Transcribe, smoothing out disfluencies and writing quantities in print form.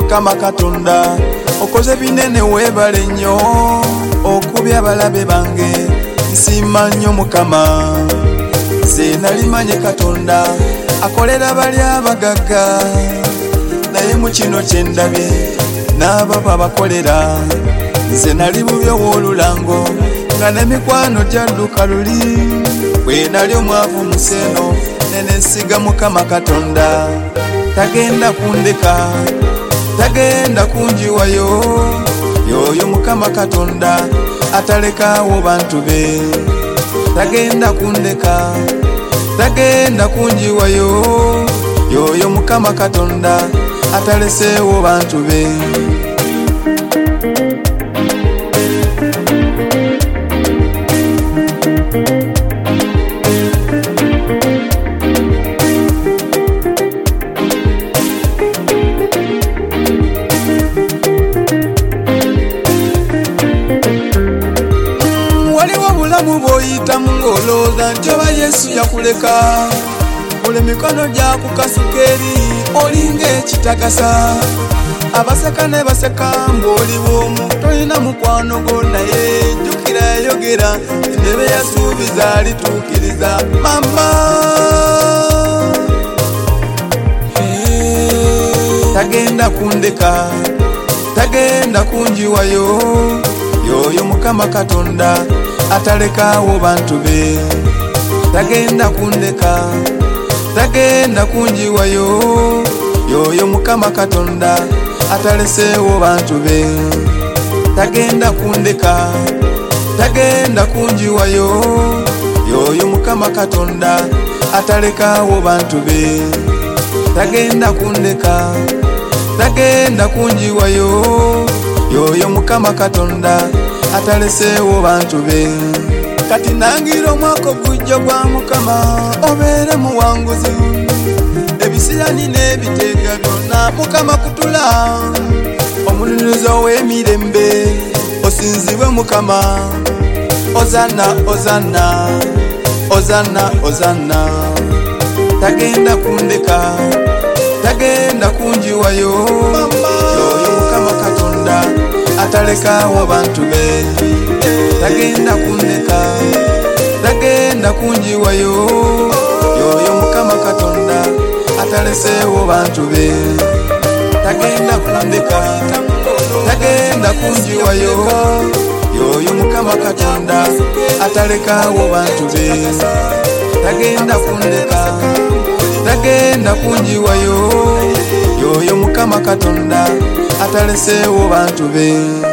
Mukama Katonda okoze binene webale nnyo okubya abalabe bange nsiima nnyo Mukama nze nali manye Katonda akolera bali abagagga naye mu kino kye ndabye n'abo abakolera nze nali bubyo w'olulango nga n'emikwano gyadduka luli bwe nali omwavu museeno nenesiga Mukama Katonda tagenda kundeka tagenda kunjiwayo yoyo Mukama Katonda atalekaawo bantu be tagenda kundeka tagenda kunjiwayo yoyo Mukama Katonda ataleseewo bantu be bwoyitamu ng'olowooza nti oba Yesu yakuleka ole mikono gyakukasukeri olinga ekitagasa abaseka ne baseka mbw'oli bw'omu tolina mukwano gwo naye jjukira yayogera endebe yasuubiza alituukiriza mama tagenda kundeka tagenda kunjiwayo yoyo Mukama Katonda atalekaawo bantu be tagenda kundeka tagenda kunjiwayo yoyo Mukama Katonda ataleseewo bantu be tagenda kundeka tagenda kunjiwayo yoyo Mukama Katonda atalekaawo bantu be tagenda kundeka tagenda kunjiwayo yoyo Mukama Katonda ataleseewo bantu be kati nangira omwaka ogujja gwa Mukama obeere muwanguzi ebisirani n'ebiteega byonna Mukama kutula omununuzo w'emirembe osinzibwe Mukama ozana ozana ozana ozana tagenda kundeka tagenda kunjiwayo yoyo Mukama Katonda atalekaawo bantu be tagenda kundeka tagenda kunjiwayo yoyo Mukama Katonda ataleseewo bantu be tagenda kundeka tagenda kunjiwayo yoyo Mukama Katonda atalekaawo bantu be tagenda kundeka tagenda kunjiwayo yoyo Mukama Katonda ataleseewo bantu be